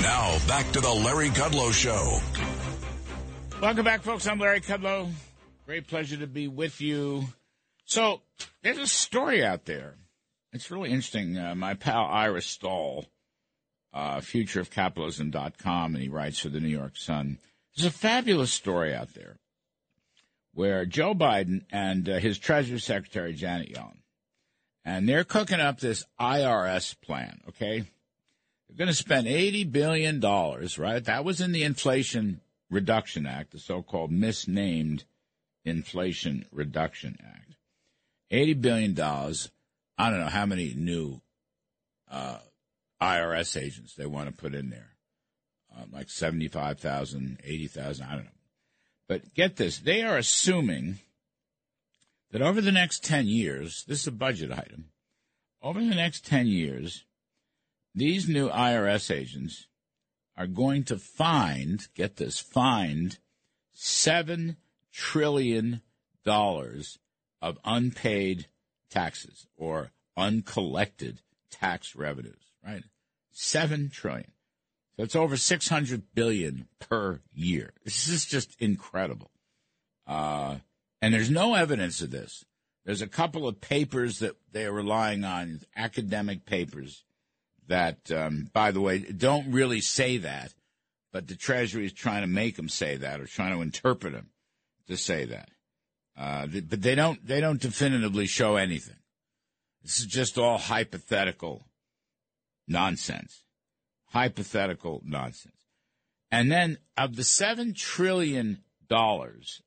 Now, back to the Larry Kudlow Show. Welcome back, folks. I'm Larry Kudlow. Great pleasure to be with you. So, there's a story out there. It's really interesting. My pal Ira Stahl, futureofcapitalism.com, and he writes for the New York Sun. There's a fabulous story out there where Joe Biden and his Treasury Secretary, Janet Yellen, and they're cooking up this IRS plan, okay? They're going to spend $80 billion, right? That was in the Inflation Reduction Act, the so-called misnamed Inflation Reduction Act. $80 billion. I don't know how many new IRS agents they want to put in there. Like 75,000, 80,000, I don't know. But get this. They are assuming that over the next 10 years, this is a budget item, over the next 10 years, these new IRS agents are going to find, get this, find $7 trillion of unpaid taxes or uncollected tax revenues, right? $7 trillion. So it's over $600 billion per year. This is just incredible. And there's no evidence of this. There's a couple of papers that they are relying on, academic papers, that, by the way, don't really say that, but the Treasury is trying to make them say that or trying to interpret them to say that. But they don't definitively show anything. This is just all hypothetical nonsense. Hypothetical nonsense. And then of the $7 trillion, that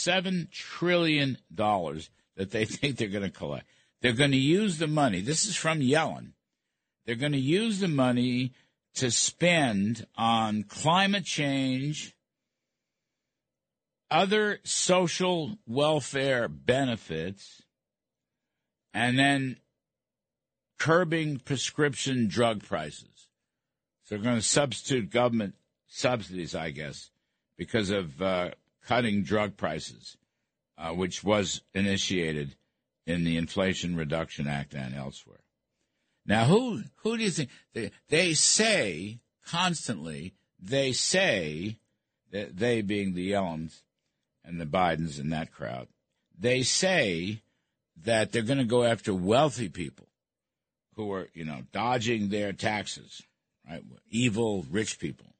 they think they're going to collect, they're going to use the money. This is from Yellen. They're going to use the money to spend on climate change, other social welfare benefits, and then curbing prescription drug prices. So they're going to substitute government subsidies, I guess, because of cutting drug prices, which was initiated in the Inflation Reduction Act and elsewhere. Now, who do you think? They say constantly, they say, that they being the Yellens and the Bidens and that crowd, they say that they're going to go after wealthy people who are, dodging their taxes, right? Evil rich people.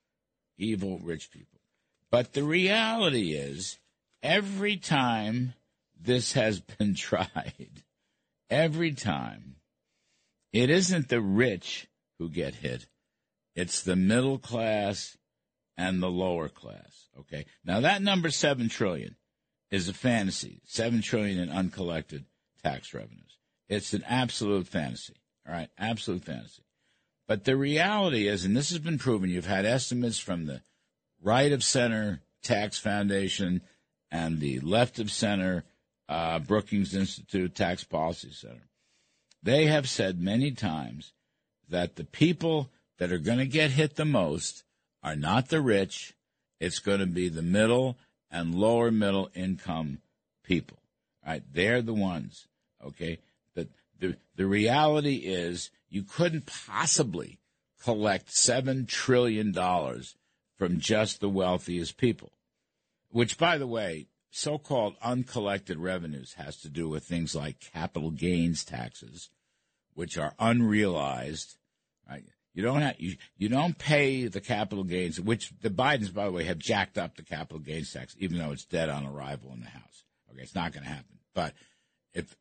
Evil rich people. But the reality is, every time this has been tried, every time, it isn't the rich who get hit. It's the middle class and the lower class, okay? Now, that number, $7 trillion, is a fantasy, $7 trillion in uncollected tax revenues. It's an absolute fantasy, all right? Absolute fantasy. But the reality is, and this has been proven, you've had estimates from the right-of-center Tax Foundation and the left-of-center Brookings Institute Tax Policy Center. They have said many times that the people that are going to get hit the most are not the rich. It's going to be the middle and lower middle income people. All right? They're the ones, okay? But the reality is you couldn't possibly collect $7 trillion from just the wealthiest people, which, by the way, so-called uncollected revenues has to do with things like capital gains taxes, which are unrealized. Right? You don't pay the capital gains, which the Bidens, by the way, have jacked up the capital gains tax, even though it's dead on arrival in the House. Okay, it's not going to happen. But if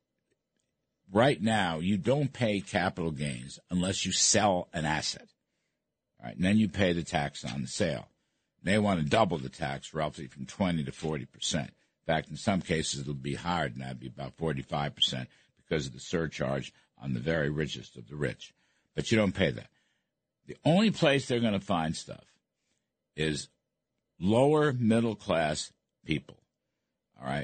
right now you don't pay capital gains unless you sell an asset, right? And then you pay the tax on the sale. They want to double the tax, roughly from 20 to 40%. In fact, in some cases, it'll be higher than that, be about 45% because of the surcharge on the very richest of the rich. But you don't pay that. The only place they're going to find stuff is lower middle class people, all right?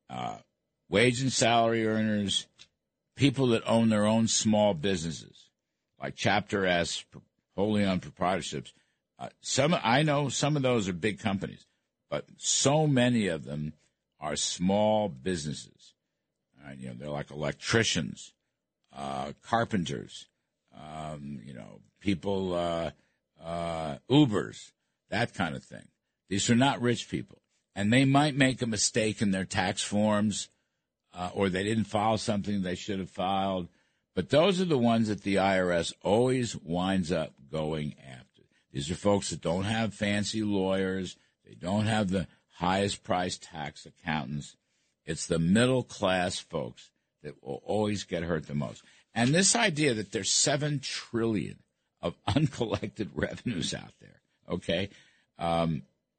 Wage and salary earners, people that own their own small businesses, like Chapter S, wholly owned proprietorships. I know some of those are big companies, but so many of them are small businesses. They're like electricians, carpenters, people Ubers, that kind of thing. These are not rich people. And they might make a mistake in their tax forms, or they didn't file something they should have filed. But those are the ones that the IRS always winds up going after. These are folks that don't have fancy lawyers. They don't have the highest priced tax accountants. It's the middle class folks that will always get hurt the most. And this idea that there's $7 trillion of uncollected revenues out there, okay? All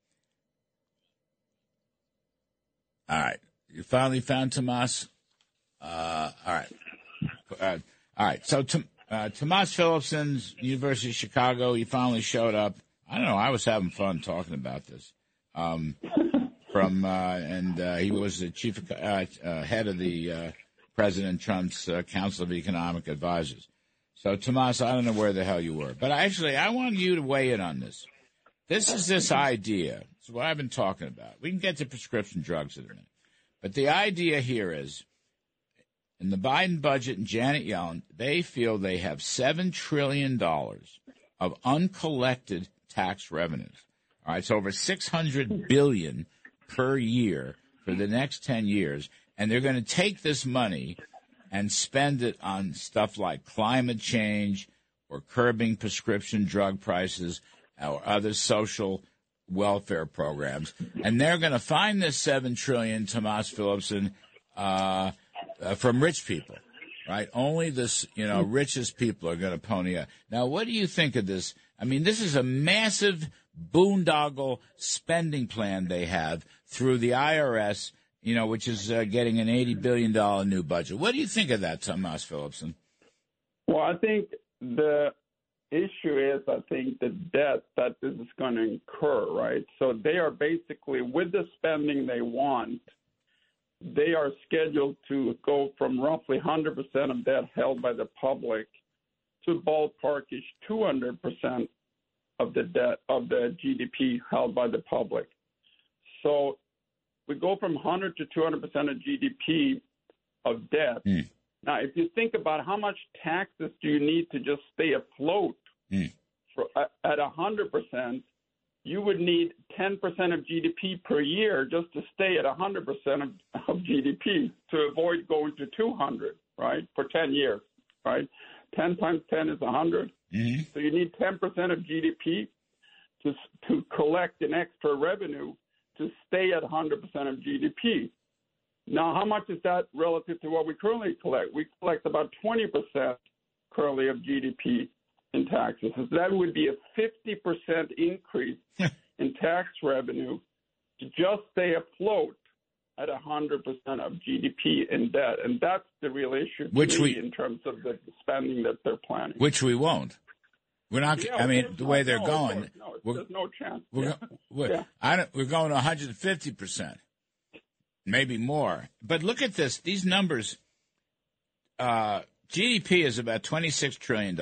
right. You finally found Tomas? All right. So Tomas Phillipson, University of Chicago, he finally showed up. I don't know. I was having fun talking about this. He was the chief head of the President Trump's Council of Economic Advisors. So, Tomas, I don't know where the hell you were. But actually, I want you to weigh in on this. This idea. It's what I've been talking about. We can get to prescription drugs in a minute. But the idea here is, in the Biden budget and Janet Yellen, they feel they have $7 trillion of uncollected tax revenues. All right, so over $600 billion per year for the next 10 years. And they're going to take this money and spend it on stuff like climate change or curbing prescription drug prices or other social welfare programs. And they're going to find this $7 trillion, Tomas Phillipson, from rich people, right? Only this, richest people are going to pony up. Now, what do you think of this? I mean, this is a massive boondoggle spending plan they have through the IRS, which is getting an $80 billion new budget. What do you think of that, Tomas Phillipson? Well, I think the issue is, the debt that this is going to incur, right? So they are basically, with the spending they want, they are scheduled to go from roughly 100% of debt held by the public to ballparkish 200% of the debt of the GDP held by the public. So we go from 100 to 200% of GDP of debt. Now, if you think about how much taxes do you need to just stay afloat at 100%, you would need 10% of GDP per year just to stay at 100% of GDP to avoid going to 200, right, for 10 years, right? 10 times 10 is 100. Mm-hmm. So you need 10% of GDP to collect an extra revenue to stay at 100% of GDP. Now, how much is that relative to what we currently collect? We collect about 20% currently of GDP in taxes. So that would be a 50% increase in tax revenue to just stay afloat at 100% of GDP in debt. And that's the real issue in terms of the spending that they're planning. Which we won't. We're not. Yeah, I mean, the way they're going, there's no chance. We're going to 150%, maybe more. But look at this. These numbers. GDP is about $26 trillion.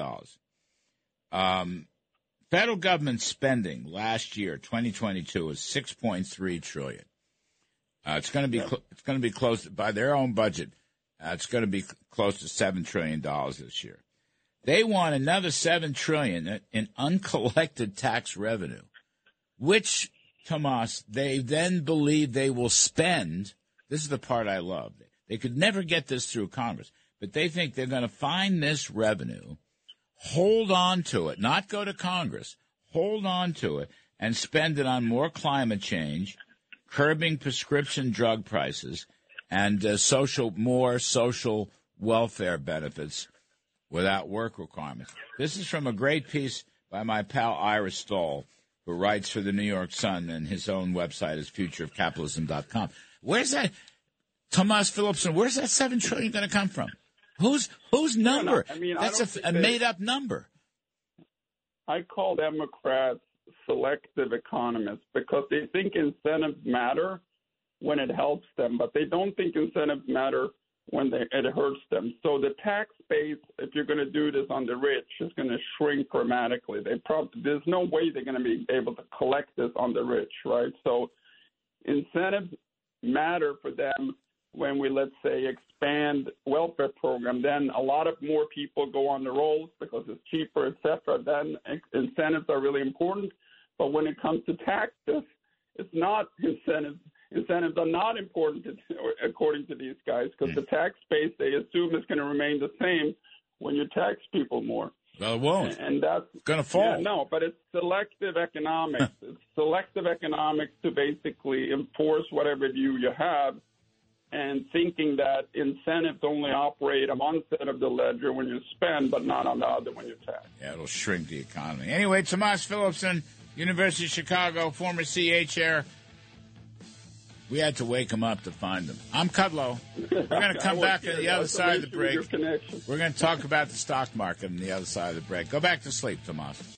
Federal government spending last year, 2022, was $6.3 trillion. It's going to be close by their own budget. It's going to be close to $7 trillion this year. They want another $7 trillion in uncollected tax revenue, which, Tomas, they then believe they will spend. This is the part I love. They could never get this through Congress, but they think they're going to find this revenue, hold on to it, not go to Congress, hold on to it, and spend it on more climate change, curbing prescription drug prices, and more social welfare benefits without work requirements. This is from a great piece by my pal Ira Stoll, who writes for the New York Sun, and his own website is futureofcapitalism.com. Where's that, Tomas Phillipson, where's that $7 trillion going to come from? Whose number? That's a made-up number. I call Democrats selective economists because they think incentives matter when it helps them, but they don't think incentives matter when it hurts them. So the tax base, if you're going to do this on the rich, is going to shrink dramatically. There's no way they're going to be able to collect this on the rich, right? So incentives matter for them when we, let's say, expand welfare program, then a lot of more people go on the rolls because it's cheaper, et cetera. Then incentives are really important. But when it comes to taxes, it's not incentives. Incentives are not important, according to these guys, because the tax base, they assume, is going to remain the same when you tax people more. Well, it won't. And that's going to fall. Yeah, no, but it's selective economics. It's selective economics to basically enforce whatever view you have, and thinking that incentives only operate on one side of the ledger when you spend, but not on the other when you tax. Yeah, it'll shrink the economy. Anyway, Tomas Philipson, University of Chicago, former CA chair. We had to wake him up to find him. I'm Kudlow. We're going to come back on the other side of the break. We're going to talk about the stock market on the other side of the break. Go back to sleep, Tomas.